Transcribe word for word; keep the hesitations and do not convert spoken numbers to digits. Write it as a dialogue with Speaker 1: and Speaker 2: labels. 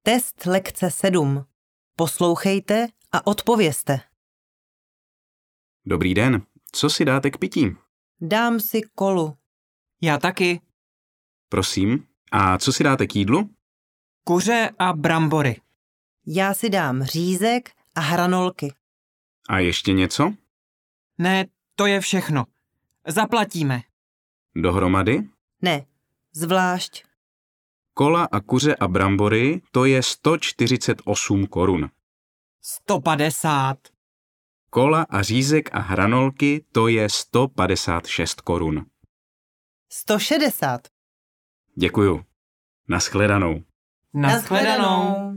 Speaker 1: Test lekce sedm. Poslouchejte a odpovězte.
Speaker 2: Dobrý den, co si dáte k pití?
Speaker 1: Dám si kolu.
Speaker 3: Já taky.
Speaker 2: Prosím, a co si dáte k jídlu?
Speaker 3: Kuře a brambory.
Speaker 1: Já si dám řízek a hranolky.
Speaker 2: A ještě něco?
Speaker 3: Ne, to je všechno. Zaplatíme.
Speaker 2: Dohromady?
Speaker 1: Ne, zvlášť.
Speaker 2: Kola a kuře a brambory, to je sto čtyřicet osm korun.
Speaker 3: sto padesát.
Speaker 2: Kola a řízek a hranolky, to je sto padesát šest korun.
Speaker 1: sto šedesát.
Speaker 2: Děkuju. Nashledanou.
Speaker 3: Nashledanou.